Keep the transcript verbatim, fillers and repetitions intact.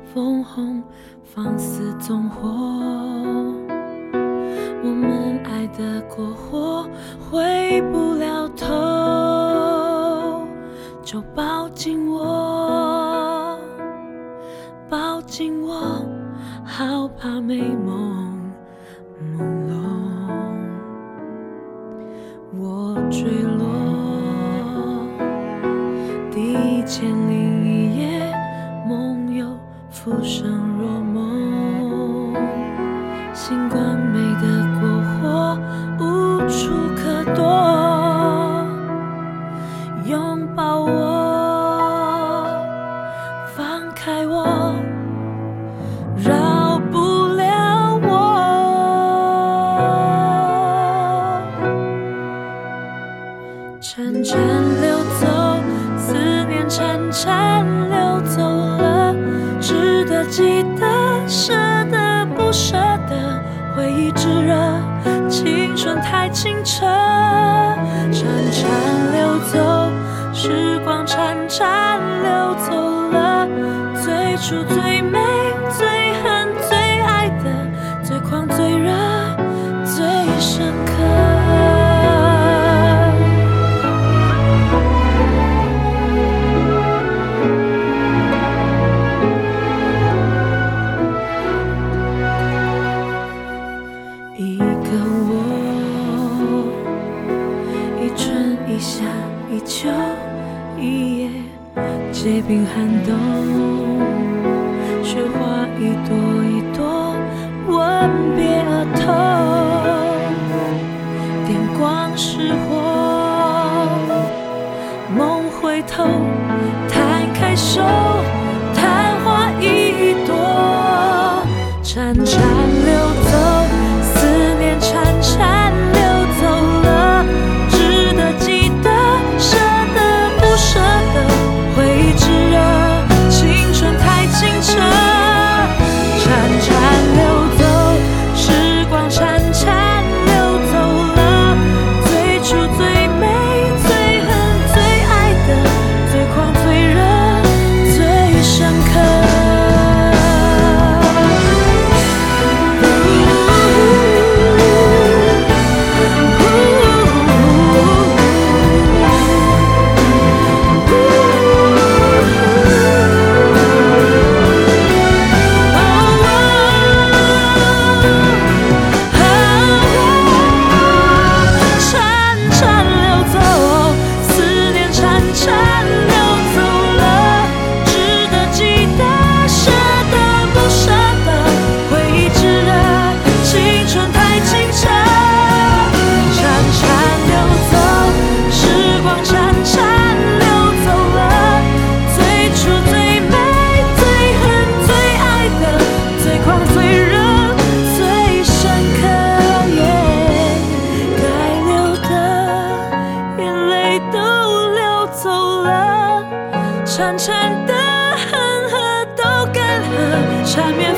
枫红放肆纵火，我们爱的过火，回不了头，就抱紧我，抱紧我，好怕美梦朦胧，我坠落第千零一夜，梦又浮生若梦，星光美得过火，无处可躲，拥抱我，放开我，饶不了我，潺潺流走，思念潺潺流走了，值得记得，舍得不舍得，回忆炙热，青春太清澈，潺潺流走，时光潺潺流走了，最初最美最恨最爱的，最狂最热最深刻。一个我，一春一夏一秋一夜，结冰寒冬，雪花一朵一朵，吻别额头，电光石火，梦回头，摊开手，昙花一朵，潺潺流走，思念潺潺流走了，值得记得，舍得不舍得，回忆炙热，青春太清澈，潺潺流走，时光潺潺流走了，最初最美最恨最爱的，最狂最热最深刻。潺潺的恒河都干涸，缠绵